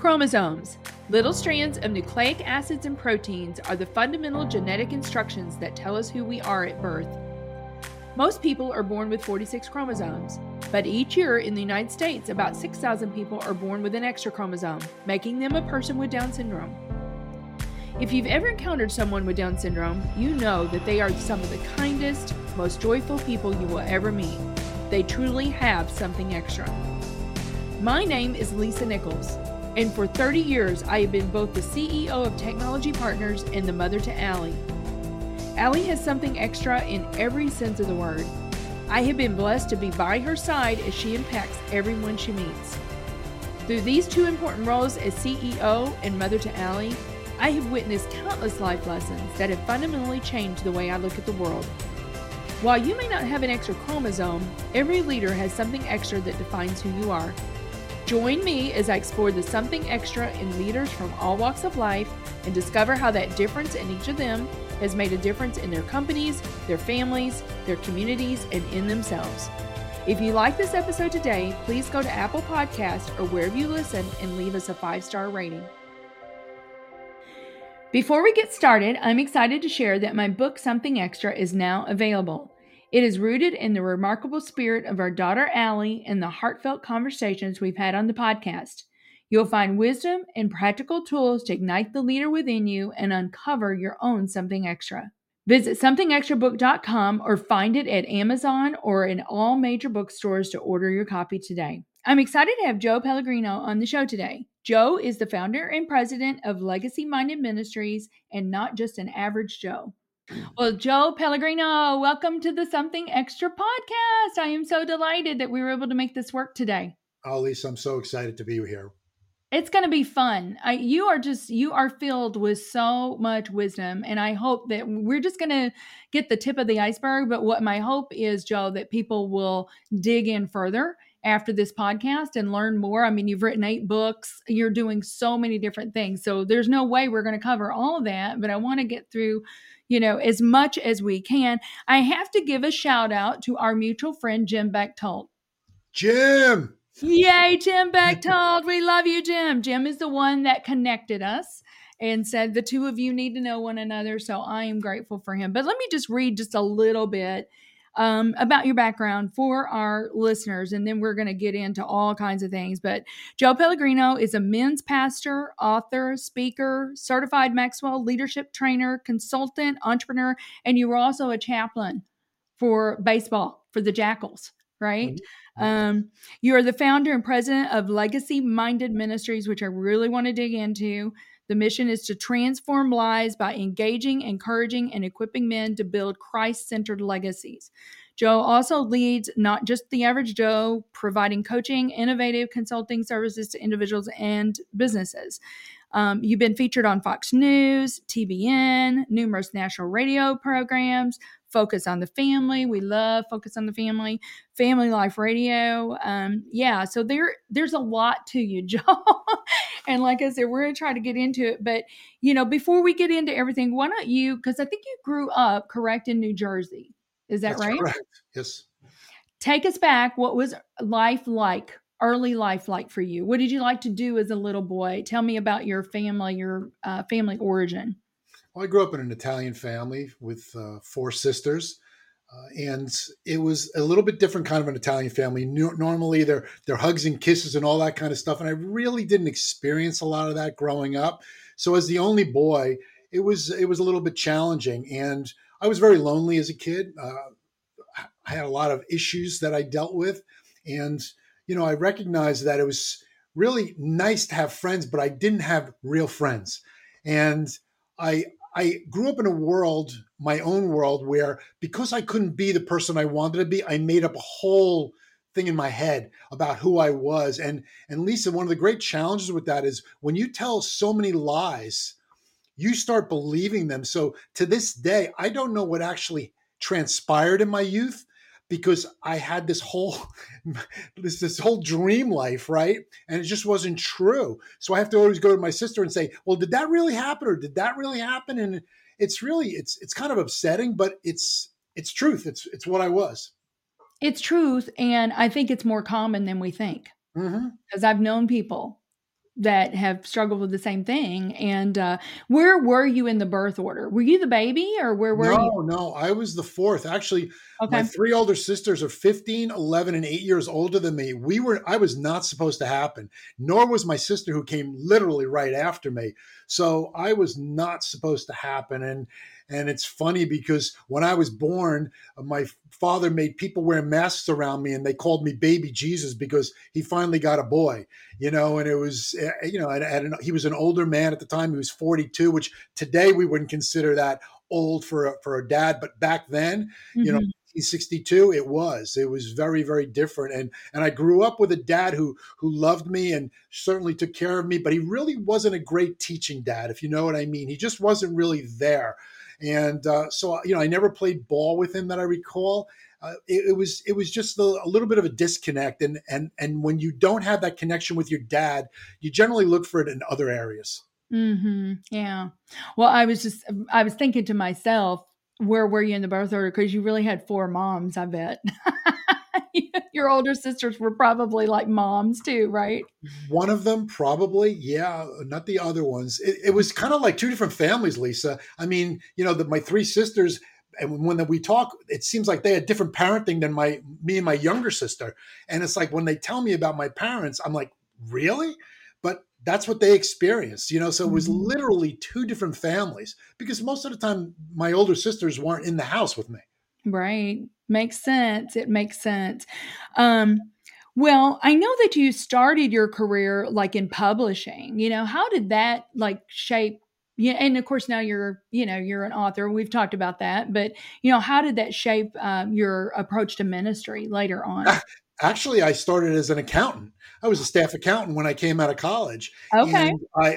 Chromosomes. Little strands of nucleic acids and proteins are the fundamental genetic instructions that tell us who we are at birth. Most people are born with 46 chromosomes, but each year in the United States, about 6,000 people are born with an extra chromosome, making them a person with Down syndrome. If you've ever encountered someone with Down syndrome, you know that they are some of the kindest, most joyful people you will ever meet. They truly have something extra. My name is Lisa Nichols, and for 30 years I have been both the CEO of Technology Partners and the mother to Allie. Allie has something extra in every sense of the word. I have been blessed to be by her side as she impacts everyone she meets. Through these two important roles as CEO and mother to Allie, I have witnessed countless life lessons that have fundamentally changed the way I look at the world. While you may not have an extra chromosome, every leader has something extra that defines who you are. Join me as I explore the something extra in leaders from all walks of life and discover how that difference in each of them has made a difference in their companies, their families, their communities, and in themselves. If you like this episode today, please go to Apple Podcasts or wherever you listen and leave us a 5-star rating. Before we get started, I'm excited to share that my book, Something Extra, is now available. It is rooted in the remarkable spirit of our daughter, Allie, and the heartfelt conversations we've had on the podcast. You'll find wisdom and practical tools to ignite the leader within you and uncover your own something extra. Visit somethingextrabook.com or find it at Amazon or in all major bookstores to order your copy today. I'm excited to have Joe Pellegrino on the show today. Joe is the founder and president of Legacy Minded Ministries and not just an average Joe. Well, Joe Pellegrino, welcome to the Something Extra podcast. I am so delighted that we were able to make this work today. Oh, Lisa, I'm so excited to be here. It's going to be fun. You are filled with so much wisdom, and I hope that we're just going to get the tip of the iceberg. But what my hope is, Joe, that people will dig in further after this podcast and learn more. I mean, you've written 8 books. You're doing so many different things. So there's no way we're going to cover all of that, but I want to get through, as much as we can. I have to give a shout out to our mutual friend, Jim Bechtold. Jim! Yay, Jim Bechtold. We love you, Jim. Jim is the one that connected us and said the two of you need to know one another. So I am grateful for him. But let me just read just a little bit about your background for our listeners, and then we're going to get into all kinds of things. But Joe Pellegrino is a men's pastor, author, speaker, certified Maxwell leadership trainer, consultant, entrepreneur, and you were also a chaplain for baseball for the Jackals, right? You are the founder and president of Legacy Minded Ministries, which I really want to dig into. The mission is to transform lives by engaging, encouraging, and equipping men to build Christ-centered legacies. Joe also leads Not Just the Average Joe, providing coaching, innovative consulting services to individuals and businesses. You've been featured on Fox News, TBN, numerous national radio programs, Focus on the Family. We love Focus on the Family, Family Life Radio. So there's a lot to you, Joe. And like I said, we're going to try to get into it. But, before we get into everything, why don't you, because I think you grew up, correct, in New Jersey. Is that right? Correct. Yes. Take us back. What was life like? Early life like for you? What did you like to do as a little boy? Tell me about your family origin. Well, I grew up in an Italian family with 4 sisters, and it was a little bit different kind of an Italian family. Normally, they're hugs and kisses and all that kind of stuff, and I really didn't experience a lot of that growing up. So, as the only boy, it was a little bit challenging, and I was very lonely as a kid. I had a lot of issues that I dealt with, and I recognized that it was really nice to have friends, but I didn't have real friends, and I grew up in a world, my own world, where because I couldn't be the person I wanted to be, I made up a whole thing in my head about who I was. And Lisa, one of the great challenges with that is when you tell so many lies, you start believing them. So to this day, I don't know what actually transpired in my youth, because I had this whole dream life, right? And it just wasn't true. So I have to always go to my sister and say, well, did that really happen? Or did that really happen? And it's kind of upsetting, but it's truth. It's what I was. It's truth. And I think it's more common than we think. Because I've known people that have struggled with the same thing. And where were you in the birth order? Were you the baby, or where were you? No, I was the fourth. Actually, my Okay. three older sisters are 15, 11, and 8 years older than me. I was not supposed to happen, nor was my sister who came literally right after me. So I was not supposed to happen. And it's funny because when I was born, my father made people wear masks around me and they called me baby Jesus because he finally got a boy, and it was, he was an older man at the time. He was 42, which today we wouldn't consider that old for a dad, but back then, Hmm. 1962, it was very, very different. And I grew up with a dad who loved me and certainly took care of me, but he really wasn't a great teaching dad, if you know what I mean. He just wasn't really there. And so I never played ball with him that I recall. It was just a little bit of a disconnect, and when you don't have that connection with your dad, you generally look for it in other areas. Yeah. Well, I was thinking to myself, where were you in the birth order? Because you really had four moms, I bet. Your older sisters were probably like moms too, right? One of them, probably, yeah, not the other ones. It was kind of like two different families, Lisa. I mean, my three sisters, and when we talk, it seems like they had different parenting than me and my younger sister. And it's like when they tell me about my parents, I'm like, really? But that's what they experienced. So it was Mhm. literally two different families because most of the time my older sisters weren't in the house with me. Right. Makes sense. It makes sense. Um, well, I know that you started your career like in publishing. How did that like shape? Yeah, and of course now you're an author. We've talked about that, but how did that shape your approach to ministry later on? Actually, I started as an accountant. I was a staff accountant when I came out of college, Okay. and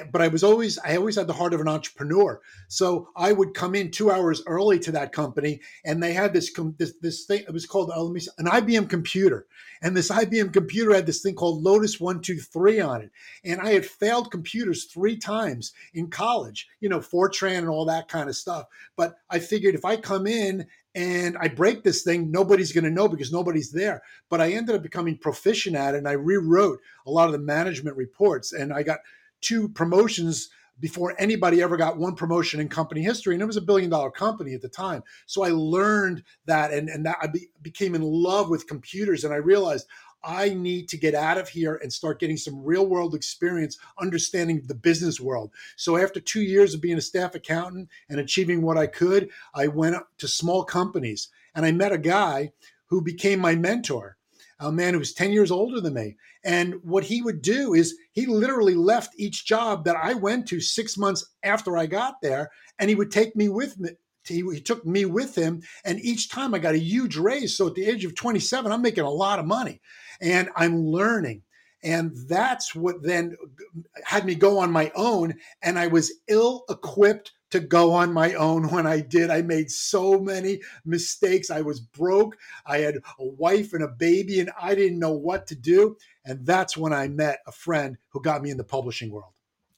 I always had the heart of an entrepreneur. So I would come in 2 hours early to that company, and they had this thing. It was called an IBM computer, and this IBM computer had this thing called Lotus 123 on it. And I had failed computers 3 times in college, Fortran and all that kind of stuff. But I figured if I come in and I break this thing, nobody's going to know because nobody's there. But I ended up becoming proficient at it, and I rewrote a lot of the management reports, and I got 2 promotions before anybody ever got one promotion in company history, and it was $1 billion company at the time. So I learned that, and that became in love with computers, and I realized I need to get out of here and start getting some real world experience understanding the business world. So after 2 years of being a staff accountant and achieving what I could, I went up to small companies, and I met a guy who became my mentor, a man who was 10 years older than me. And what he would do is he literally left each job that I went to 6 months after I got there, and he would take me with me. He took me with him, and each time I got a huge raise. So at the age of 27, I'm making a lot of money, and I'm learning. And that's what then had me go on my own. And I was ill equipped to go on my own when I did. I made so many mistakes. I was broke. I had a wife and a baby, and I didn't know what to do. And that's when I met a friend who got me in the publishing world.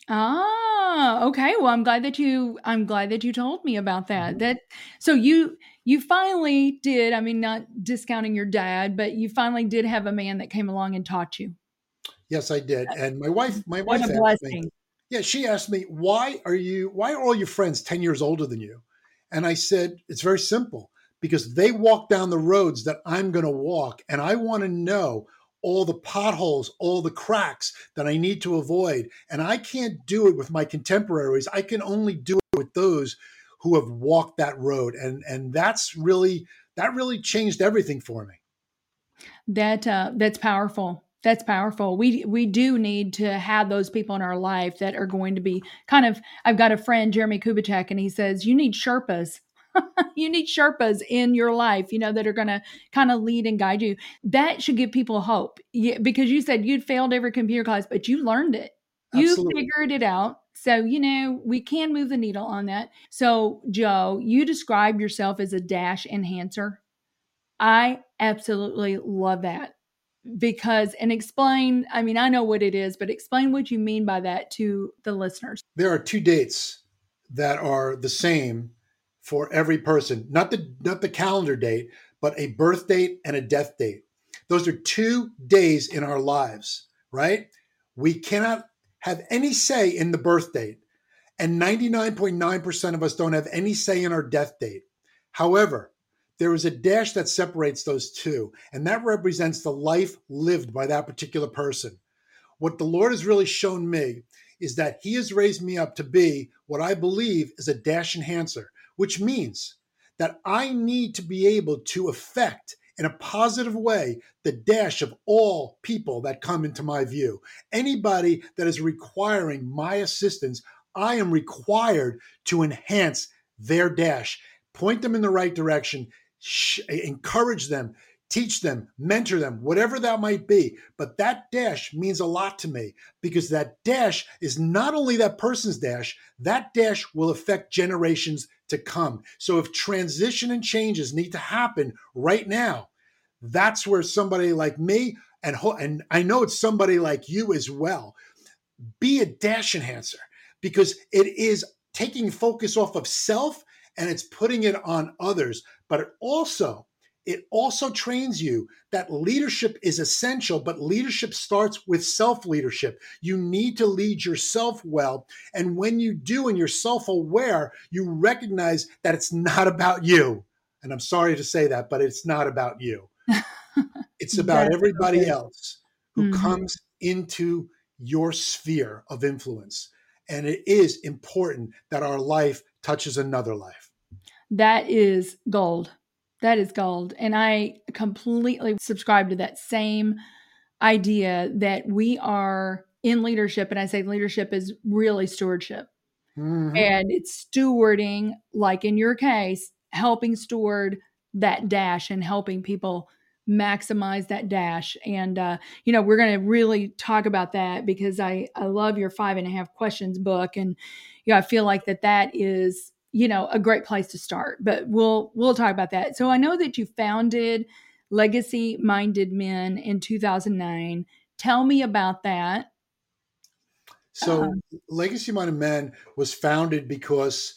Okay. Well, I'm glad that you told me about that. Mhm. So you finally did, I mean, not discounting your dad, but you finally did have a man that came along and taught you. Yes, I did. And my wife What a asked me, blessing. yeah, she asked me, why are all your friends 10 years older than you? And I said, it's very simple because they walk down the roads that I'm going to walk. And I want to know all the potholes, all the cracks that I need to avoid. And I can't do it with my contemporaries. I can only do it with those who have walked that road. And that really changed everything for me. That's powerful. That's powerful. We do need to have those people in our life that are going to be kind of. I've got a friend, Jeremy Kubicek, and he says you need Sherpas. You need Sherpas in your life, that are going to kind of lead and guide you. That should give people hope. Because you said you'd failed every computer class, but you learned it. You Absolutely. figured it out. So, we can move the needle on that. So, Joe, you describe yourself as a dash enhancer. I absolutely love that because, and explain, I mean, I know what it is, but explain what you mean by that to the listeners. There are 2 dates that are the same for every person, not the calendar date, but a birth date and a death date. Those are 2 days in our lives, right? We cannot have any say in the birth date, and 99.9% of us don't have any say in our death date. However, there is a dash that separates those two, and that represents the life lived by that particular person. What the Lord has really shown me is that He has raised me up to be what I believe is a dash enhancer, which means that I need to be able to affect in a positive way the dash of all people that come into my view. Anybody that is requiring my assistance, I am required to enhance their dash, point them in the right direction, encourage them, teach them, mentor them, whatever that might be. But that dash means a lot to me because that dash is not only that person's dash, that dash will affect generations to come. So if transition and changes need to happen right now, that's where somebody like me, and I know it's somebody like you as well, be a dash enhancer because it is taking focus off of self and it's putting it on others. But it also trains you that leadership is essential, but leadership starts with self-leadership. You need to lead yourself well. And when you do and you're self-aware, you recognize that it's not about you. And I'm sorry to say that, but it's not about you. It's about everybody else who comes into your sphere of influence. And it is important that our life touches another life. That is gold. That is gold. And I completely subscribe to that same idea that we are in leadership. And I say leadership is really stewardship. And it's stewarding, like in your case, helping steward that dash and helping people maximize that dash. And, we're going to really talk about that because I love your 5.5 questions book. And, I feel like that is, a great place to start, but we'll talk about that. So I know that you founded Legacy Minded Men in 2009. Tell me about that. So Legacy Minded Men was founded because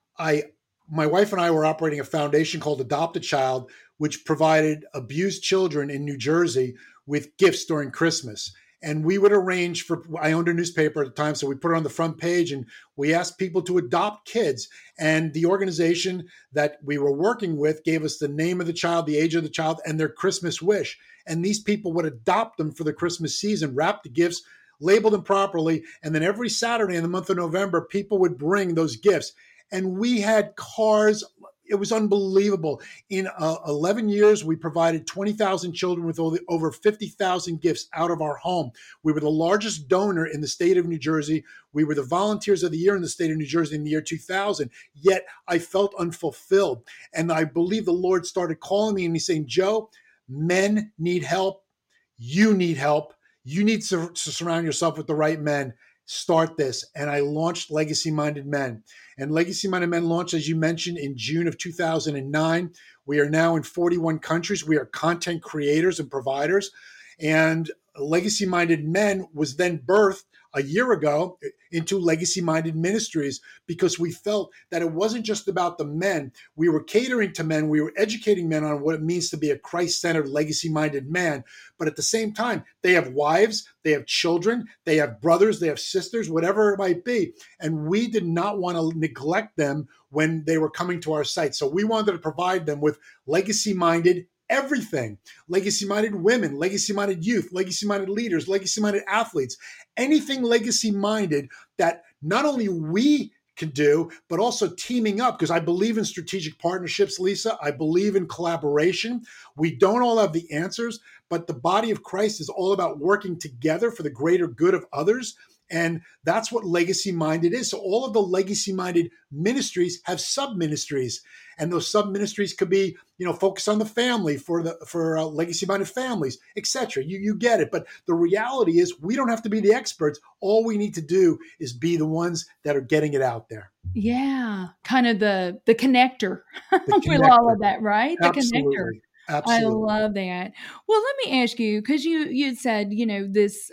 my wife and I were operating a foundation called Adopt a Child, which provided abused children in New Jersey with gifts during Christmas. And we would arrange I owned a newspaper at the time, so we put it on the front page and we asked people to adopt kids. And the organization that we were working with gave us the name of the child, the age of the child, and their Christmas wish. And these people would adopt them for the Christmas season, wrap the gifts, label them properly. And then every Saturday in the month of November, people would bring those gifts. And we had cars. It was unbelievable. In 11 years, we provided 20,000 children with over 50,000 gifts out of our home. We were the largest donor in the state of New Jersey. We were the Volunteers of the Year in the state of New Jersey in the year 2000. Yet I felt unfulfilled. And I believe the Lord started calling me and He's saying, Joe, men need help. You need help. You need to surround yourself with the right men. Start this. And I launched Legacy Minded Men. And Legacy Minded Men launched, as you mentioned, in June of 2009. We are now in 41 countries. We are content creators and providers. And Legacy Minded Men was then birthed a year ago into Legacy Minded Ministries because we felt that it wasn't just about the men. We were catering to men. We were educating men on what it means to be a Christ-centered, legacy-minded man. But at the same time, they have wives, they have children, they have brothers, they have sisters, whatever it might be. And we did not want to neglect them when they were coming to our site. So we wanted to provide them with legacy-minded everything. Legacy-minded women, legacy-minded youth, legacy-minded leaders, legacy-minded athletes, anything legacy-minded that not only we can do, but also teaming up, because I believe in strategic partnerships, Lisa. I believe in collaboration. We don't all have the answers, but the body of Christ is all about working together for the greater good of others. And that's what Legacy Minded is. So all of the Legacy Minded ministries have sub-ministries. And those sub-ministries could be, focused on the family for Legacy Minded families, etc. You get it. But the reality is we don't have to be the experts. All we need to do is be the ones that are getting it out there. Yeah. Kind of the connector with all of that, right? The Absolutely. Connector. Absolutely. I love that. Well, let me ask you, because you said, this,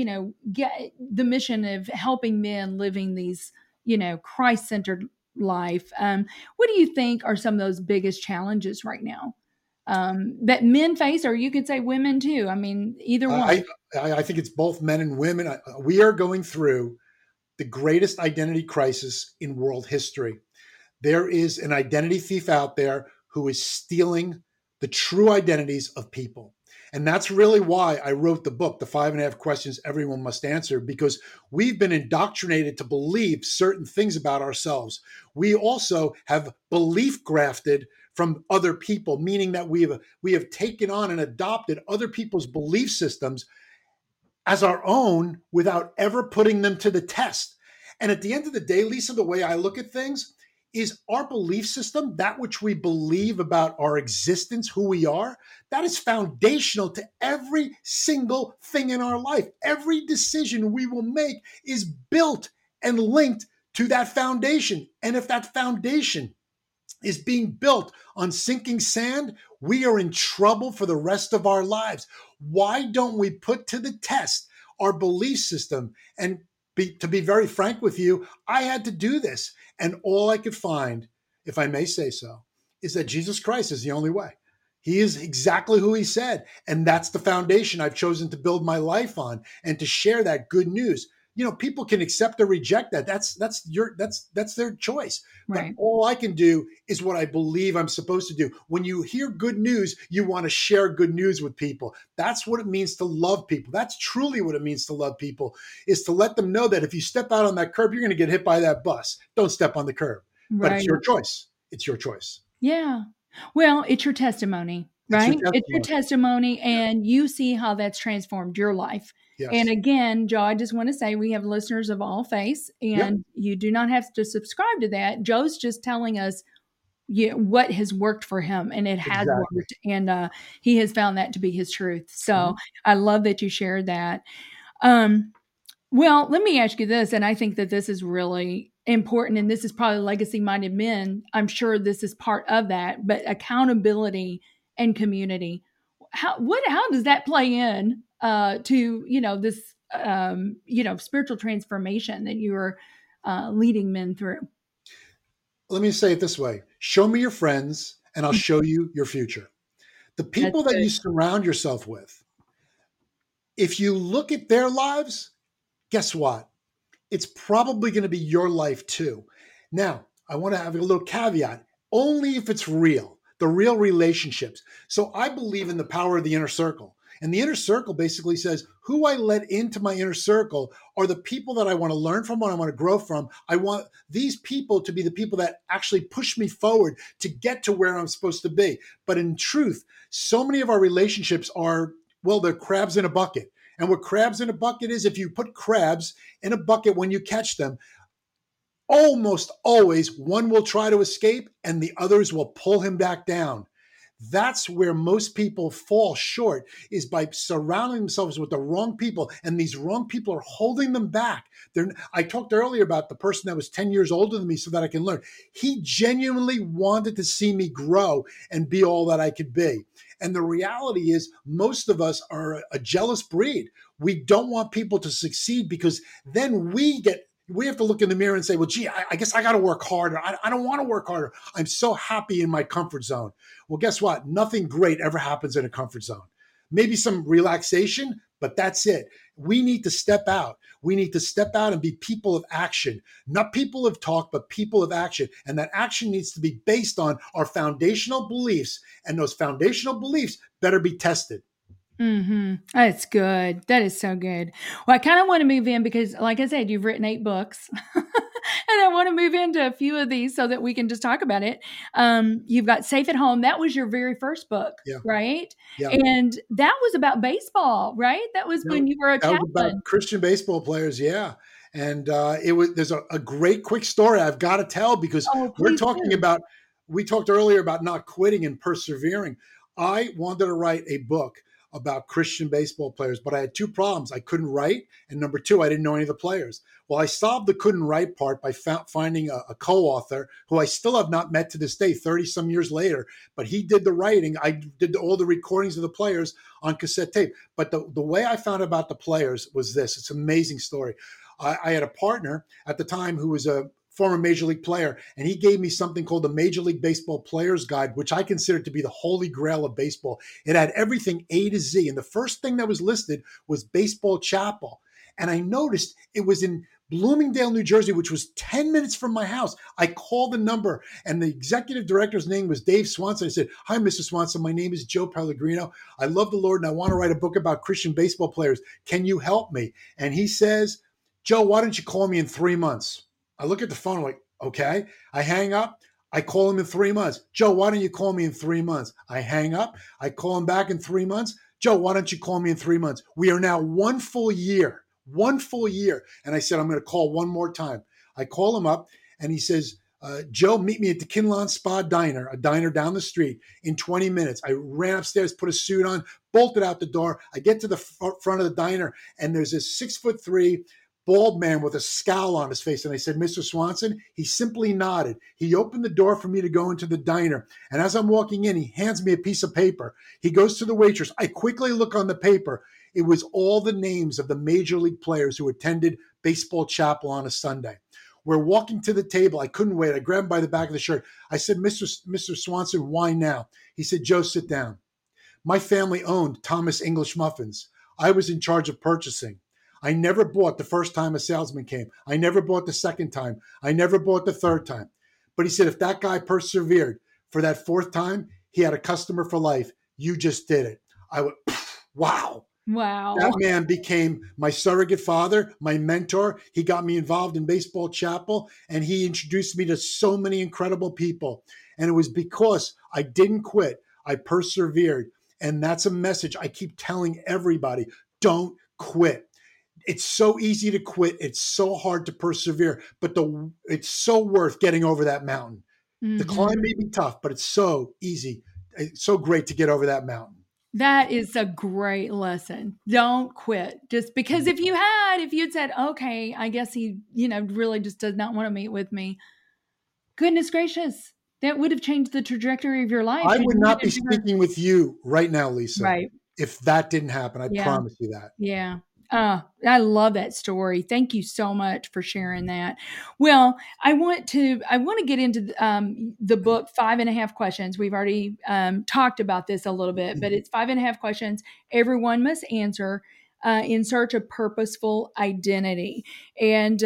get the mission of helping men living these, Christ-centered life. What do you think are some of those biggest challenges right now that men face, or you could say women too. I mean, either one. I think it's both men and women. We are going through the greatest identity crisis in world history. There is an identity thief out there who is stealing the true identities of people. And that's really why I wrote the book, The 5.5 Questions Everyone Must Answer, because we've been indoctrinated to believe certain things about ourselves. We also have belief grafted from other people, meaning that we have taken on and adopted other people's belief systems as our own without ever putting them to the test. And at the end of the day, Lisa, the way I look at things is our belief system, that which we believe about our existence, who we are, that is foundational to every single thing in our life. Every decision we will make is built and linked to that foundation. And if that foundation is being built on sinking sand, we are in trouble for the rest of our lives. Why don't we put to the test our belief system? And to be very frank with you, I had to do this. And all I could find, if I may say so, is that Jesus Christ is the only way. He is exactly who he said. And that's the foundation I've chosen to build my life on and to share that good news. You know, people can accept or reject that. That's their choice. Right. But all I can do is what I believe I'm supposed to do. When you hear good news, you want to share good news with people. That's what it means to love people. That's truly what it means to love people, is to let them know that if you step out on that curb, you're going to get hit by that bus. Don't step on the curb. But it's your choice. It's your choice. Yeah. Well, it's your testimony, right? It's your testimony, and you see how that's transformed your life. Yes. And again, Joe, I just want to say we have listeners of all faiths, and you do not have to subscribe to that. Joe's just telling us what has worked for him, and it has worked, and he has found that to be his truth. So I love that you shared that. Well, let me ask you this, and I think that this is really important, and this is probably legacy-minded men. I'm sure this is part of that, but accountability and community. How does that play in to this spiritual transformation that you are leading men through? Let me say it this way: show me your friends, and I'll show you your future. The people that you surround yourself with, if you look at their lives, guess what? It's probably going to be your life too. Now, I want to have a little caveat: only if it's real, the real relationships. So I believe in the power of the inner circle. And the inner circle basically says who I let into my inner circle are the people that I want to learn from, what I want to grow from. I want these people to be the people that actually push me forward to get to where I'm supposed to be. But in truth, so many of our relationships are, well, they're crabs in a bucket. And what crabs in a bucket is, if you put crabs in a bucket when you catch them, almost always one will try to escape and the others will pull him back down. That's where most people fall short, is by surrounding themselves with the wrong people. And these wrong people are holding them back. I talked earlier about the person that was 10 years older than me so that I can learn. He genuinely wanted to see me grow and be all that I could be. And the reality is, most of us are a jealous breed. We don't want people to succeed, because then we have to look in the mirror and say, well, gee, I guess I got to work harder. I don't want to work harder. I'm so happy in my comfort zone. Well, guess what? Nothing great ever happens in a comfort zone. Maybe some relaxation, but that's it. We need to step out. We need to step out and be people of action, not people of talk, but people of action. And that action needs to be based on our foundational beliefs. And those foundational beliefs better be tested. Mm-hmm. That's good. That is so good. Well, I kind of want to move in because, like I said, you've written 8 books. And I want to move into a few of these so that we can just talk about it. You've got Safe at Home. That was your very first book, right? Yeah. And that was about baseball, right? That was when you were a chaplain. That was about Christian baseball players, yeah. And there's a great quick story I've got to tell, because we talked earlier about not quitting and persevering. I wanted to write a book about Christian baseball players, but I had 2 problems. I couldn't write, and number 2, I didn't know any of the players. Well, I solved the couldn't write part by finding a co-author who I still have not met to this day, 30 some years later, but he did the writing. I did all the recordings of the players on cassette tape. But the way I found about the players was this. It's an amazing story. I had a partner at the time who was a former Major League player, and he gave me something called the Major League Baseball Players Guide, which I consider to be the holy grail of baseball. It had everything A to Z, and the first thing that was listed was Baseball Chapel. And I noticed it was in Bloomingdale, New Jersey, which was 10 minutes from my house. I called the number, and the executive director's name was Dave Swanson. I said, "Hi, Mr. Swanson. My name is Joe Pellegrino. I love the Lord, and I want to write a book about Christian baseball players. Can you help me?" And he says, "Joe, why don't you call me in 3 months?" I look at the phone, I'm like, okay. I hang up. I call him in 3 months. "Joe, why don't you call me in 3 months?" I hang up. I call him back in 3 months. "Joe, why don't you call me in 3 months?" We are now 1 full year. 1 full year. And I said, "I'm going to call one more time." I call him up, and he says, "Joe, meet me at the Kinlawn Spa Diner, a diner down the street, in 20 minutes. I ran upstairs, put a suit on, bolted out the door. I get to the front of the diner, and there's this 6'3" bald man with a scowl on his face. And I said, "Mr. Swanson?" He simply nodded. He opened the door for me to go into the diner. And as I'm walking in, he hands me a piece of paper. He goes to the waitress. I quickly look on the paper. It was all the names of the major league players who attended Baseball Chapel on a Sunday. We're walking to the table. I couldn't wait. I grabbed him by the back of the shirt. I said, Mr. Swanson, why now?" He said, "Joe, sit down. My family owned Thomas English Muffins. I was in charge of purchasing. I never bought the first time a salesman came. I never bought the second time. I never bought the third time. But," he said, "if that guy persevered for that fourth time, he had a customer for life. You just did it." I went, wow. Wow. That man became my surrogate father, my mentor. He got me involved in Baseball Chapel, and he introduced me to so many incredible people. And it was because I didn't quit. I persevered. And that's a message I keep telling everybody. Don't quit. It's so easy to quit. It's so hard to persevere, but it's so worth getting over that mountain. The climb may be tough, but it's so easy. It's so great to get over that mountain. That is a great lesson. Don't quit. Just because if you'd said, "Okay, I guess he, really just does not want to meet with me." Goodness gracious. That would have changed the trajectory of your life. I would not be speaking with you right now, Lisa. Right. If that didn't happen, I promise you that. Yeah. I love that story. Thank you so much for sharing that. Well, I want to get into the book, 5.5 Questions. We've already talked about this a little bit, but it's 5.5 questions everyone must answer in search of purposeful identity. And,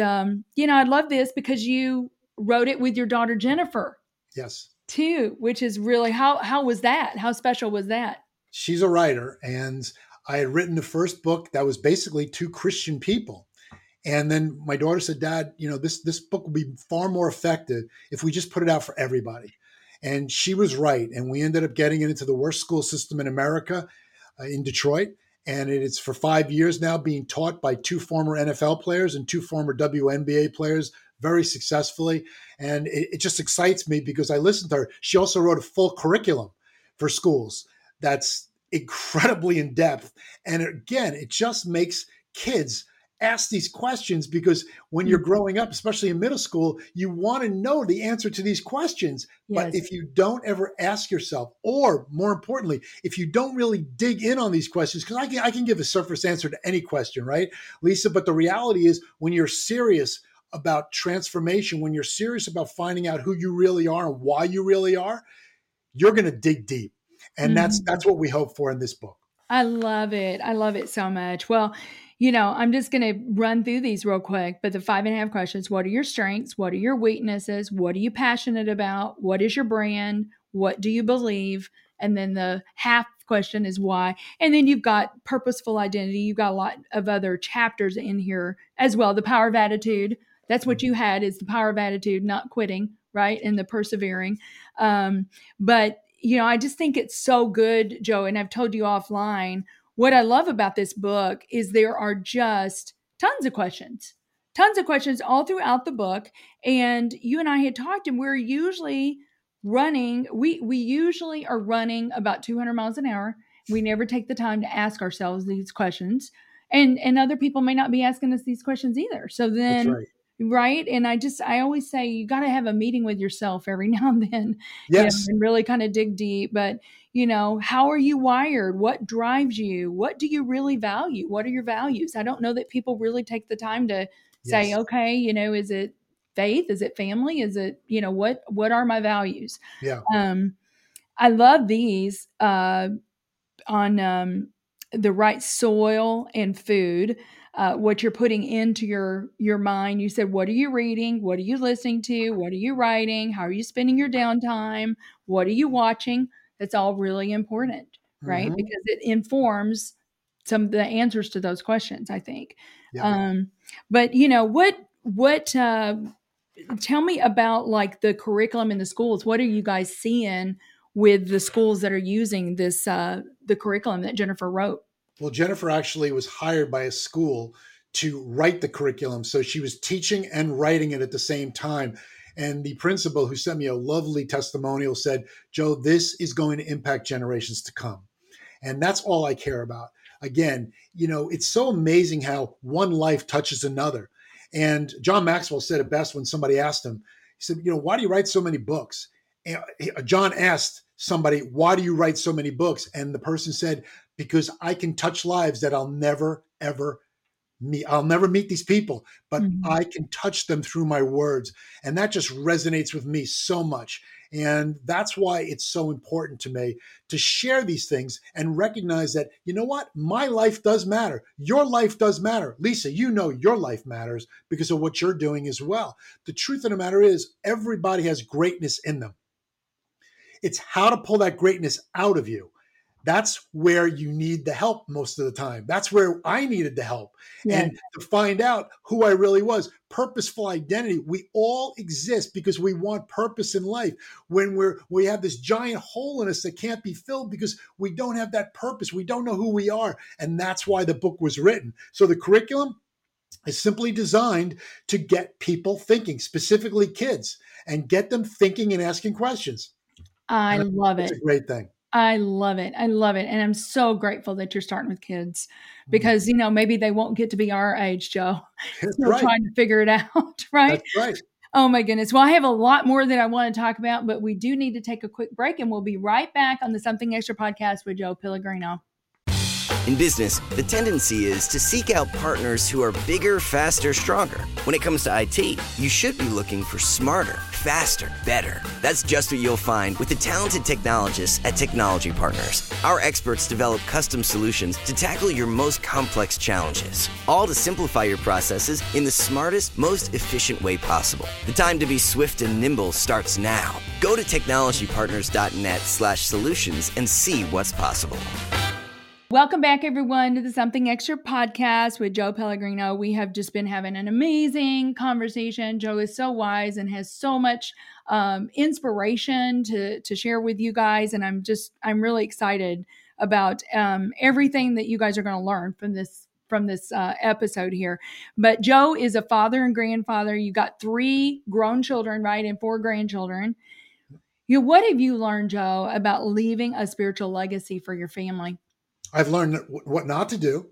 I love this because you wrote it with your daughter, Jennifer. Yes. Too, which is really, how was that? How special was that? She's a writer, and I had written the first book that was basically two Christian people. And then my daughter said, "Dad, this book will be far more effective if we just put it out for everybody." And she was right. And we ended up getting it into the worst school system in America, in Detroit. And it's for 5 years now being taught by two former NFL players and two former WNBA players very successfully. And it just excites me because I listened to her. She also wrote a full curriculum for schools that's incredibly in depth. And again, it just makes kids ask these questions because when you're growing up, especially in middle school, you want to know the answer to these questions. Yes. But if you don't ever ask yourself, or more importantly, if you don't really dig in on these questions, because I can give a surface answer to any question, right, Lisa? But the reality is when you're serious about transformation, when you're serious about finding out who you really are and why you really are, you're going to dig deep. And that's what we hope for in this book. I love it. I love it so much. Well, I'm just going to run through these real quick, but the 5.5 questions: what are your strengths? What are your weaknesses? What are you passionate about? What is your brand? What do you believe? And then the half question is why. And then you've got purposeful identity. You've got a lot of other chapters in here as well. The power of attitude. That's what you had, is the power of attitude, not quitting, right? And the persevering. But I just think it's so good, Joe, and I've told you offline, what I love about this book is there are just tons of questions all throughout the book. And you and I had talked, and we're usually running, we usually are running about 200 miles an hour. We never take the time to ask ourselves these questions. And other people may not be asking us these questions either. So then... That's right. Right. And I always say you got to have a meeting with yourself every now and then. Yes. And really kind of dig deep. But, how are you wired? What drives you? What do you really value? What are your values? I don't know that people really take the time to say, okay, is it faith? Is it family? Is it, what are my values? Yeah. I love these on the right soil and food, what you're putting into your mind. You said, what are you reading? What are you listening to? What are you writing? How are you spending your downtime? What are you watching? That's all really important, right? Mm-hmm. Because it informs some of the answers to those questions, I think. Yeah. But what tell me about like the curriculum in the schools. What are you guys seeing with the schools that are using this the curriculum that Jennifer wrote? Well, Jennifer actually was hired by a school to write the curriculum. So she was teaching and writing it at the same time. And the principal, who sent me a lovely testimonial, said, Joe, this is going to impact generations to come. And that's all I care about. Again, it's so amazing how one life touches another. And John Maxwell said it best when somebody asked him, he said, why do you write so many books? And John asked somebody, why do you write so many books? And the person said, because I can touch lives that I'll never, ever meet. I'll never meet these people, but Mhm. I can touch them through my words. And that just resonates with me so much. And that's why it's so important to me to share these things and recognize that, you know what? My life does matter. Your life does matter. Lisa, your life matters because of what you're doing as well. The truth of the matter is everybody has greatness in them. It's how to pull that greatness out of you. That's where you need the help most of the time. That's where I needed the help. Yeah. And to find out who I really was, purposeful identity. We all exist because we want purpose in life. When we have this giant hole in us that can't be filled because we don't have that purpose. We don't know who we are. And that's why the book was written. So the curriculum is simply designed to get people thinking, specifically kids, and get them thinking and asking questions. I And love it's it. a great thing. I love it. I love it. And I'm so grateful that you're starting with kids Mm. because, maybe they won't get to be our age, Joe. That's Still right. trying to figure it out, right? That's right. Oh my goodness. Well, I have a lot more that I want to talk about, but we do need to take a quick break and we'll be right back on the Something Extra podcast with Joe Pellegrino. In business, the tendency is to seek out partners who are bigger, faster, stronger. When it comes to IT, you should be looking for smarter, faster, better. That's just what you'll find with the talented technologists at Technology Partners. Our experts develop custom solutions to tackle your most complex challenges, all to simplify your processes in the smartest, most efficient way possible. The time to be swift and nimble starts now. Go to technologypartners.net/solutions and see what's possible. Welcome back, everyone, to the Something Extra podcast with Joe Pellegrino. We have just been having an amazing conversation. Joe is so wise and has so much inspiration to share with you guys. And I'm really excited about everything that you guys are going to learn from this episode here. But Joe is a father and grandfather. You got 3 grown children, right? And 4 grandchildren. What have you learned, Joe, about leaving a spiritual legacy for your family? I've learned what not to do.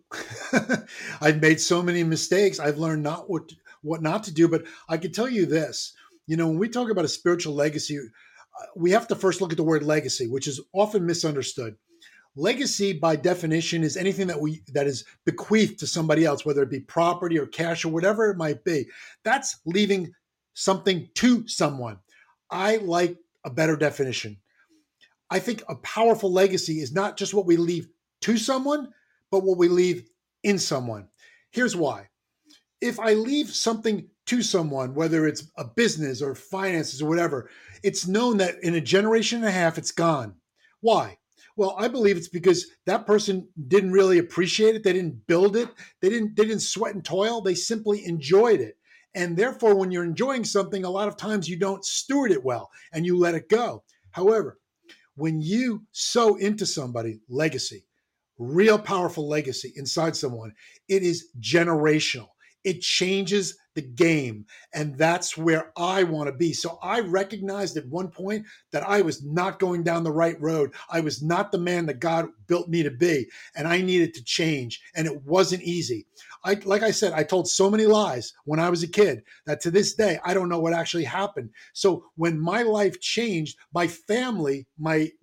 I've made so many mistakes. I've learned what not to do. But I can tell you this, when we talk about a spiritual legacy, we have to first look at the word legacy, which is often misunderstood. Legacy, by definition, is anything that is bequeathed to somebody else, whether it be property or cash or whatever it might be. That's leaving something to someone. I like a better definition. I think a powerful legacy is not just what we leave to someone, but what we leave in someone. Here's why. If I leave something to someone, whether it's a business or finances or whatever, it's known that in a generation and a half, it's gone. Why? Well, I believe it's because that person didn't really appreciate it. They didn't build it. They didn't sweat and toil. They simply enjoyed it. And therefore, when you're enjoying something, a lot of times you don't steward it well and you let it go. However, when you sow into somebody, legacy, real powerful legacy inside someone, it is generational. It changes the game. And that's where I want to be. So I recognized at one point that I was not going down the right road. I was not the man that God built me to be. And I needed to change. And it wasn't easy. Like I said, I told so many lies when I was a kid that to this day, I don't know what actually happened. So when my life changed, my family, my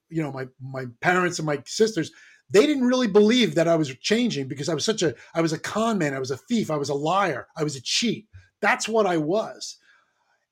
parents and my sisters, they didn't really believe that I was changing because I was a con man. I was a thief. I was a liar. I was a cheat. That's what I was.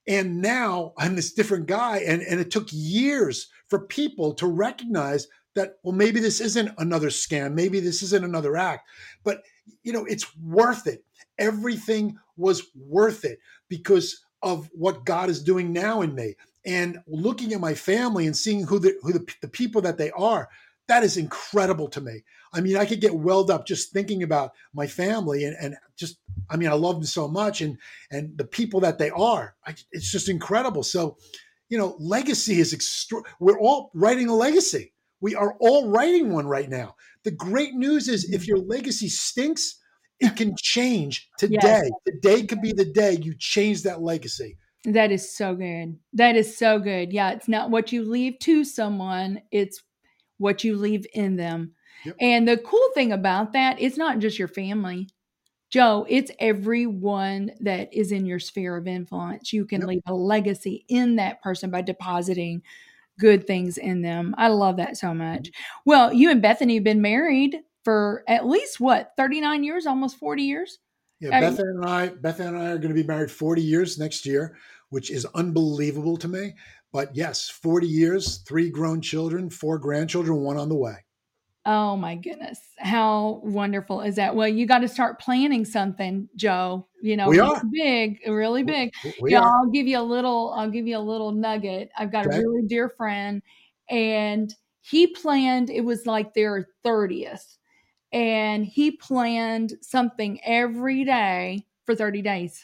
And now I'm this different guy. And it took years for people to recognize that, well, maybe this isn't another scam. Maybe this isn't another act. But, it's worth it. Everything was worth it because of what God is doing now in me. And looking at my family and seeing who the people that they are, that is incredible to me. I mean, I could get welled up just thinking about my family and just, I love them so much and the people that they are. It's just incredible. So, legacy is we're all writing a legacy. We are all writing one right now. The great news is if your legacy stinks, it can change today. Yes. Today could be the day you change that legacy. That is so good. That is so good. Yeah, it's not what you leave to someone, it's what you leave in them. Yep. And the cool thing about that, it's not just your family, Joe, it's everyone that is in your sphere of influence. You can leave a legacy in that person by depositing good things in them. I love that so much. Well, you and Bethany have been married for at least 39 years, almost 40 years? Yeah, Beth and I are going to be married 40 years next year, which is unbelievable to me. But yes, 40 years, 3 grown children, 4 grandchildren, 1 on the way. Oh my goodness. How wonderful is that? Well, you got to start planning something, Joe, we are really big. We are. I'll give you a little nugget. I've got a really dear friend and he planned, it was like their 30th and he planned something every day for 30 days.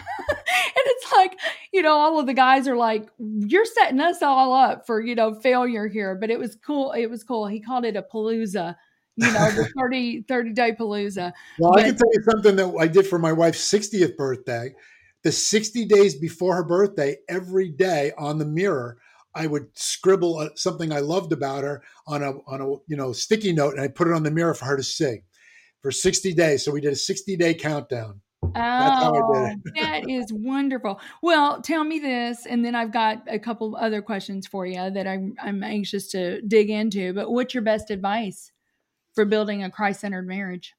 And it's like, all of the guys are like, you're setting us all up for, failure here. But it was cool. It was cool. He called it a palooza, the 30-day palooza. Well, I can tell you something that I did for my wife's 60th birthday. The 60 days before her birthday, every day on the mirror, I would scribble something I loved about her on a sticky note, and I put it on the mirror for her to see for 60 days. So we did a 60-day countdown. That's how I did it. That is wonderful. Well, tell me this, and then I've got a couple other questions for you that I'm anxious to dig into. But what's your best advice for building a Christ-centered marriage?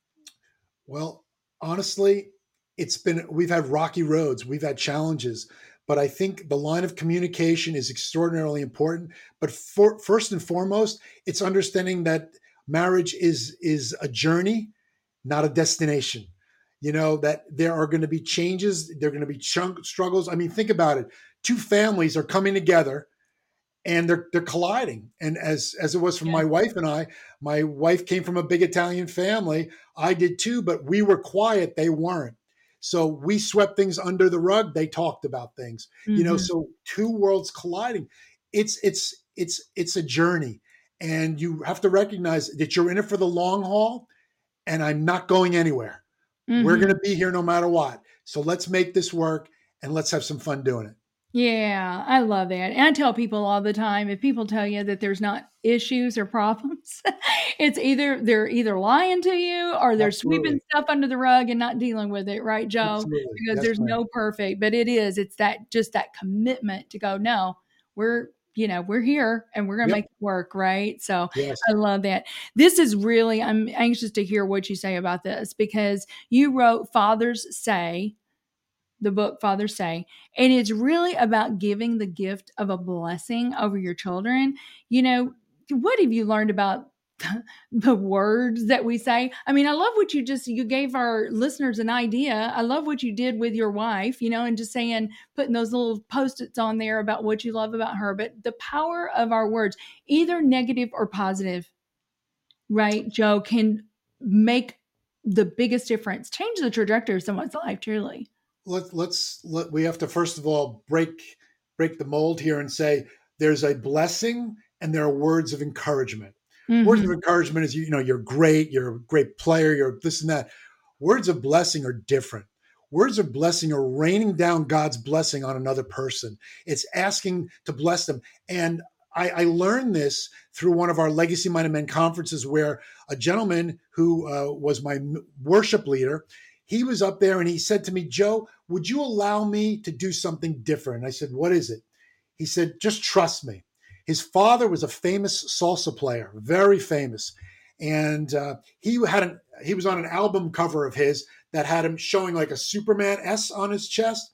Well, honestly, we've had rocky roads, we've had challenges, but I think the line of communication is extraordinarily important. But first and foremost, it's understanding that marriage is a journey, not a destination. That there are going to be changes. There are going to be struggles. I mean, think about it. 2 families are coming together and they're colliding. And as it was for my wife and I, my wife came from a big Italian family. I did too, but we were quiet. They weren't. So we swept things under the rug. They talked about things, so 2 worlds colliding. It's a journey, and you have to recognize that you're in it for the long haul, and I'm not going anywhere. Mm-hmm. We're going to be here no matter what. So let's make this work and let's have some fun doing it. Yeah, I love that. And I tell people all the time, if people tell you that there's not issues or problems, they're either lying to you or they're sweeping stuff under the rug and not dealing with it. Right, Joe? Absolutely. Because there's no perfect, but it's that commitment to go, no, we're here and we're going to make it work. Right. So yes. I love that. I'm anxious to hear what you say about this because you wrote Fathers Say, the book Fathers Say, and it's really about giving the gift of a blessing over your children. What have you learned about the words that we say? I mean, I love what you gave our listeners an idea. I love what you did with your wife, and just putting those little Post-its on there about what you love about her, but the power of our words, either negative or positive, right, Joe, can make the biggest difference, change the trajectory of someone's life, truly. We have to first of all break the mold here and say there's a blessing and there are words of encouragement. Mm-hmm. Words of encouragement is, you're great, you're a great player, you're this and that. Words of blessing are different. Words of blessing are raining down God's blessing on another person. It's asking to bless them. And I learned this through one of our Legacy Minded Men conferences where a gentleman who was my worship leader, he was up there and he said to me, Joe, would you allow me to do something different? And I said, what is it? He said, just trust me. His father was a famous salsa player, very famous. And he was on an album cover of his that had him showing like a Superman S on his chest.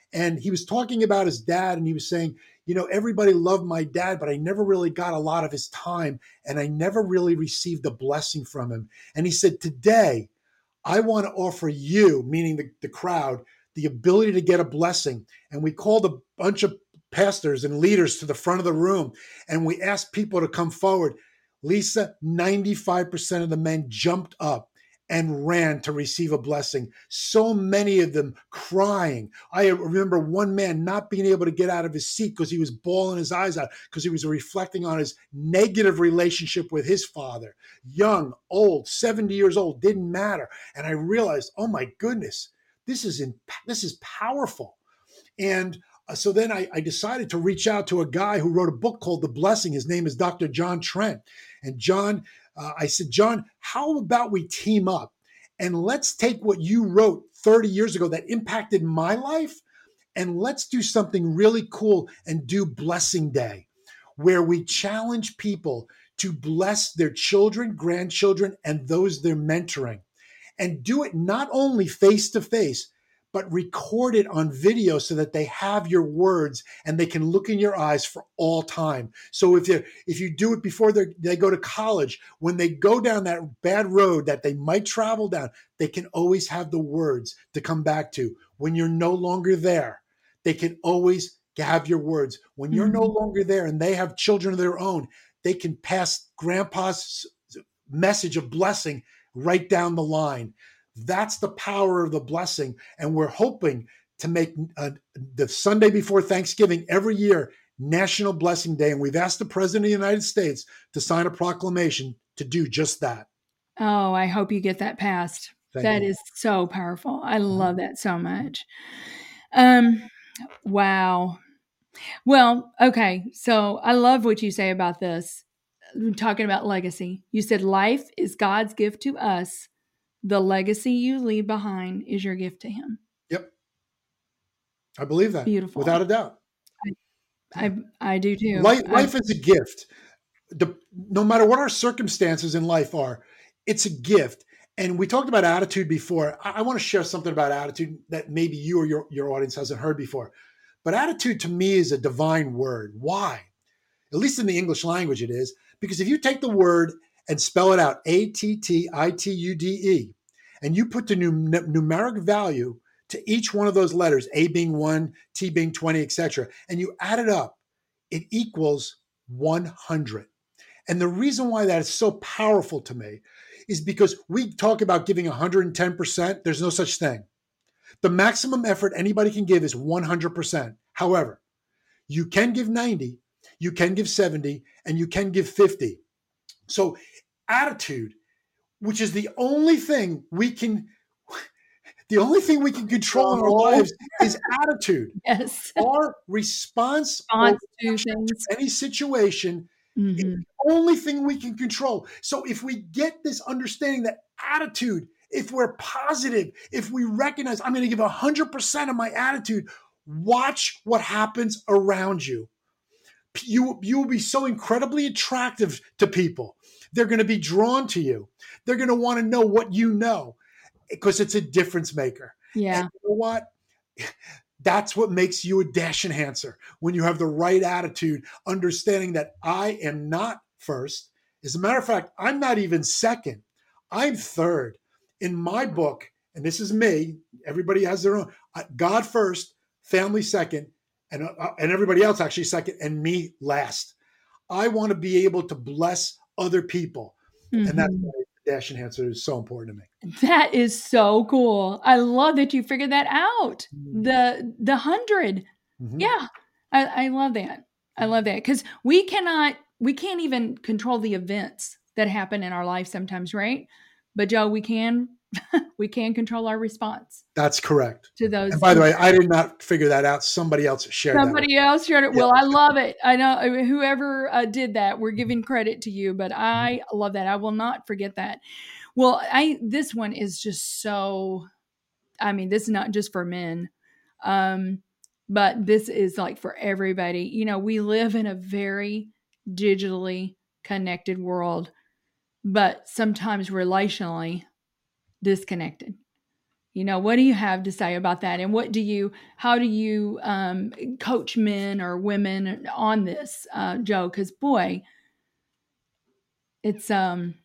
And he was talking about his dad, and he was saying, everybody loved my dad, but I never really got a lot of his time, and I never really received a blessing from him. And he said, today, I want to offer you, meaning the crowd, the ability to get a blessing. And we called a bunch of pastors and leaders to the front of the room, and we asked people to come forward. Lisa, 95% of the men jumped up and ran to receive a blessing. So many of them crying. I remember one man not being able to get out of his seat because he was bawling his eyes out because he was reflecting on his negative relationship with his father. Young, old, 70 years old, didn't matter. And I realized, oh my goodness, this is powerful. And so then I decided to reach out to a guy who wrote a book called The Blessing. His name is Dr. John Trent. And John, I said, John, how about we team up and let's take what you wrote 30 years ago that impacted my life, and let's do something really cool and do Blessing Day, where we challenge people to bless their children, grandchildren, and those they're mentoring. And do it not only face to face, but record it on video so that they have your words and they can look in your eyes for all time. So if you do it before they go to college, when they go down that bad road that they might travel down, they can always have the words to come back to. When you're no longer there, they can always have your words. When you're no longer there and they have children of their own, they can pass grandpa's message of blessing right down the line. That's the power of the blessing. And we're hoping to make the Sunday before Thanksgiving every year National Blessing Day. And we've asked the President of the United States to sign a proclamation to do just that. Oh, I hope you get that passed. That is so powerful. I love that so much. Wow. Well, okay. So I love what you say about this. Talking about legacy. You said life is God's gift to us. The legacy you leave behind is your gift to him. Yep. I believe that. Beautiful. Without a doubt. I do too. Life is a gift. No matter what our circumstances in life are, it's a gift. And we talked about attitude before. I want to share something about attitude that maybe you or your audience hasn't heard before. But attitude to me is a divine word. Why? At least in the English language it is. Because if you take the word and spell it out, ATTITUDE, and you put the numeric value to each one of those letters, A being 1, T being 20, etc., and you add it up, it equals 100. And the reason why that is so powerful to me is because we talk about giving 110%. There's no such thing. The maximum effort anybody can give is 100%. However, you can give 90, you can give 70, and you can give 50. So attitude, which is the only thing we can control in our lives, is attitude. Yes. Our response to any situation is the only thing we can control. So if we get this understanding that attitude, if we're positive, if we recognize I'm going to give 100% of my attitude, watch what happens around you. You will be so incredibly attractive to people. They're going to be drawn to you. They're going to want to know what you know because it's a difference maker. Yeah. And you know what? That's what makes you a dash enhancer, when you have the right attitude, understanding that I am not first. As a matter of fact, I'm not even second. I'm third. In my book, and this is me, everybody has their own, God first, family second, and everybody else actually second, and me last. I want to be able to bless other people. And that's why the dash enhancer is so important to me. That is so cool. I love that you figured that out. The 100. Yeah. I love that. I love that. Because we can't even control the events that happen in our life sometimes, right? But Joe, we can control our response. That's correct. To those. And by the way, I did not figure that out. Somebody else shared it. Yeah. Well, I love it. I know whoever did that, we're giving credit to you, but I love that. I will not forget that. Well, this one is just so, this is not just for men, but this is like for everybody. You know, we live in a very digitally connected world, but sometimes relationally disconnected. What do you have to say about that? And how do you coach men or women on this, Joe? Because boy, it's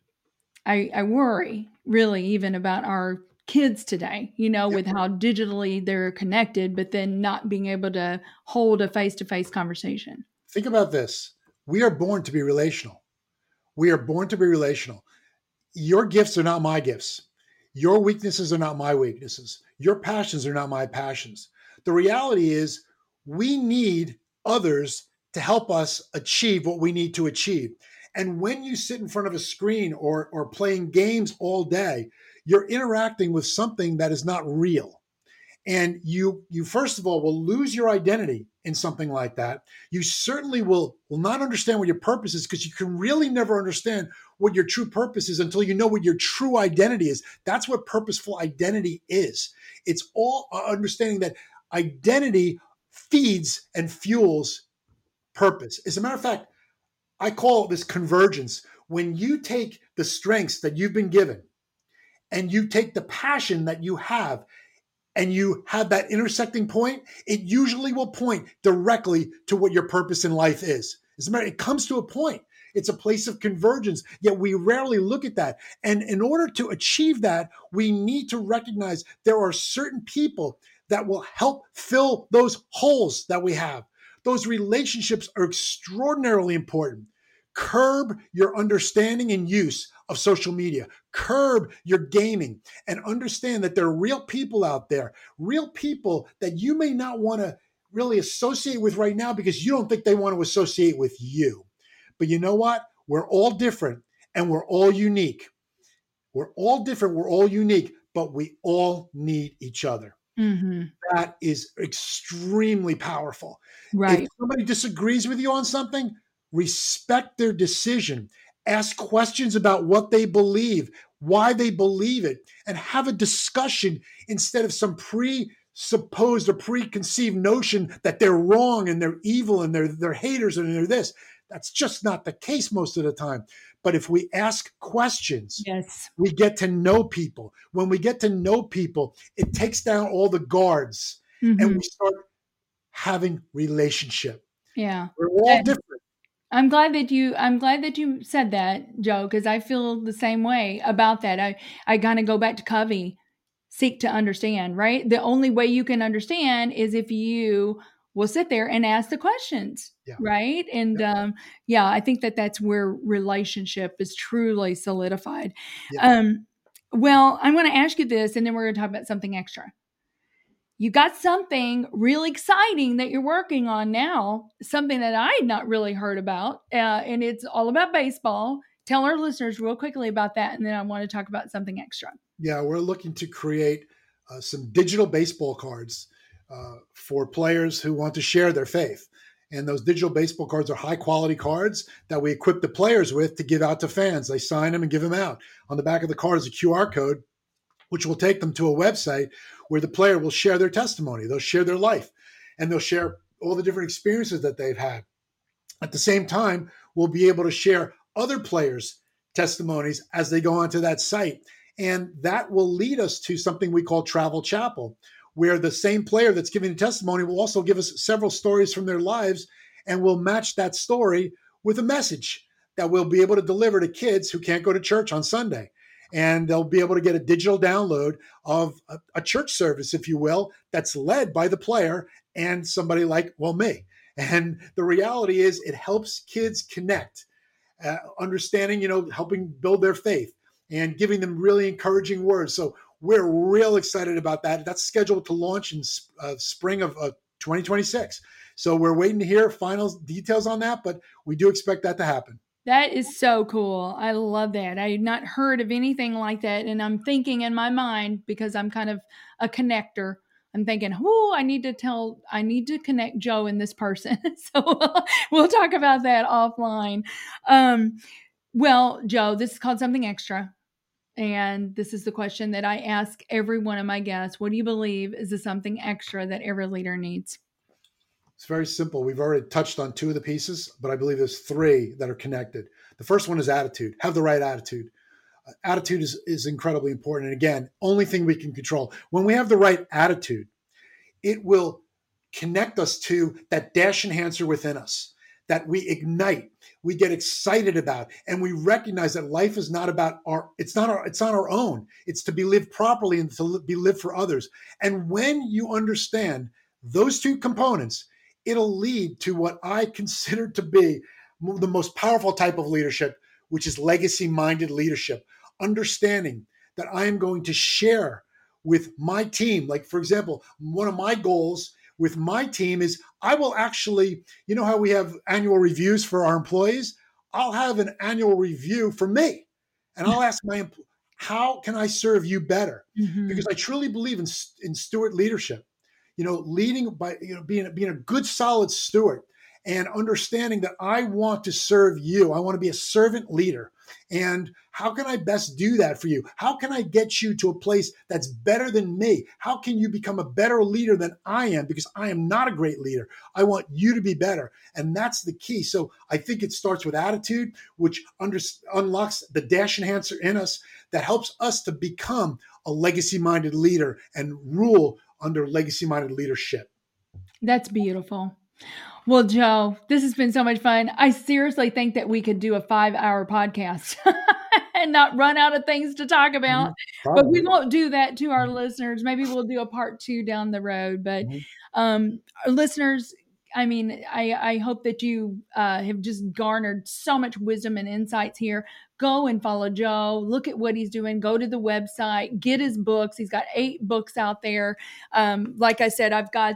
I worry really even about our kids today, with how digitally they're connected, but then not being able to hold a face-to-face conversation. Think about this. We are born to be relational. We are born to be relational. Your gifts are not my gifts. Your weaknesses are not my weaknesses. Your passions are not my passions. The reality is we need others to help us achieve what we need to achieve. And when you sit in front of a screen or playing games all day, you're interacting with something that is not real. And you first of all will lose your identity in something like that. You certainly will not understand what your purpose is, because you can really never understand what your true purpose is until you know what your true identity is. That's what purposeful identity is. It's all understanding that identity feeds and fuels purpose. As a matter of fact, I call this convergence. When you take the strengths that you've been given and you take the passion that you have, and you have that intersecting point, it usually will point directly to what your purpose in life is. As a matter, it comes to a point. It's a place of convergence, yet we rarely look at that. And in order to achieve that, we need to recognize there are certain people that will help fill those holes that we have. Those relationships are extraordinarily important. Curb your understanding and use of social media. Curb your gaming and understand that there are real people out there, real people that you may not want to really associate with right now because you don't think they want to associate with you. But you know what? We're all different and we're all unique. We're all different. We're all unique, but we all need each other. Mm-hmm. That is extremely powerful. Right. If somebody disagrees with you on something, respect their decision. Ask questions about what they believe, why they believe it, and have a discussion instead of some presupposed or preconceived notion that they're wrong and they're evil and they're haters and they're this. That's just not the case most of the time. But if we ask questions, yes, we get to know people. When we get to know people, it takes down all the guards, mm-hmm. and we start having relationship. Yeah. We're all different. I'm glad that you said that, Joe, because I feel the same way about that. I kind of go back to Covey, seek to understand, right? The only way you can understand is if you will sit there and ask the questions, right? And I think that's where relationship is truly solidified. Well, I'm going to ask you this, and then we're going to talk about something extra. You got something really exciting that you're working on now, something that I had not really heard about, and it's all about baseball. Tell our listeners real quickly about that, and then I want to talk about something extra. Yeah, we're looking to create some digital baseball cards for players who want to share their faith. And those digital baseball cards are high-quality cards that we equip the players with to give out to fans. They sign them and give them out. On the back of the card is a QR code, which will take them to a website where the player will share their testimony. They'll share their life, and they'll share all the different experiences that they've had. At the same time, we'll be able to share other players' testimonies as they go onto that site. And that will lead us to something we call Travel Chapel, where the same player that's giving the testimony will also give us several stories from their lives, and we'll match that story with a message that we'll be able to deliver to kids who can't go to church on Sunday. And they'll be able to get a digital download of a church service, if you will, that's led by the player and somebody like, me. And the reality is it helps kids connect, understanding, helping build their faith and giving them really encouraging words. So we're real excited about that. That's scheduled to launch in spring of 2026. So we're waiting to hear final details on that, but we do expect that to happen. That is so cool. I love that. I had not heard of anything like that. And I'm thinking in my mind, because I'm kind of a connector, I'm thinking, I need to connect Joe and this person. So we'll talk about that offline. Well, Joe, this is called Something Extra. And this is the question that I ask every one of my guests. What do you believe is the something extra that every leader needs? It's very simple. We've already touched on two of the pieces, but I believe there's three that are connected. The first one is attitude. Have the right attitude. Attitude is incredibly important. And again, only thing we can control. When we have the right attitude, it will connect us to that dash enhancer within us that we ignite, we get excited about, and we recognize that life is not about it's not our own. It's to be lived properly and to be lived for others. And when you understand those two components, it'll lead to what I consider to be the most powerful type of leadership, which is legacy-minded leadership. Understanding that I am going to share with my team. Like, for example, one of my goals with my team is I will actually, you know how we have annual reviews for our employees? I'll have an annual review for me. And I'll ask my employees, how can I serve you better? Mm-hmm. Because I truly believe in steward leadership. Leading by being a good, solid steward and understanding that I want to serve you. I want to be a servant leader. And how can I best do that for you? How can I get you to a place that's better than me? How can you become a better leader than I am? Because I am not a great leader. I want you to be better. And that's the key. So I think it starts with attitude, which unlocks the dash enhancer in us that helps us to become a legacy-minded leader and rule under legacy-minded leadership. That's beautiful. Well, Joe, this has been so much fun. I seriously think that we could do a 5-hour podcast and not run out of things to talk about. But we won't do that to our listeners. Maybe we'll do a part 2 down the road. But listeners, I mean, I hope that you have just garnered so much wisdom and insights here. Go and follow Joe. Look at what he's doing. Go to the website. Get his books. He's got 8 books out there. Like I said, I've got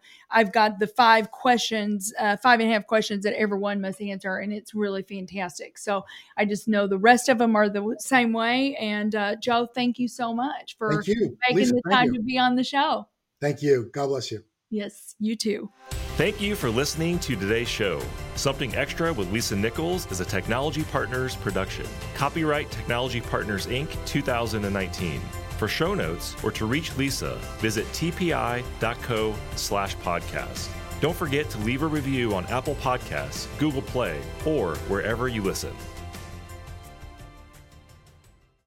the 5 questions, 5.5 questions that everyone must answer, and it's really fantastic. So I just know the rest of them are the same way. And Joe, thank you so much for making Lisa, the time to be on the show. Thank you. God bless you. Yes, you too. Thank you for listening to today's show. Something Extra with Lisa Nichols is a Technology Partners production. Copyright Technology Partners, Inc. 2019. For show notes or to reach Lisa, visit tpi.co/podcast. Don't forget to leave a review on Apple Podcasts, Google Play, or wherever you listen.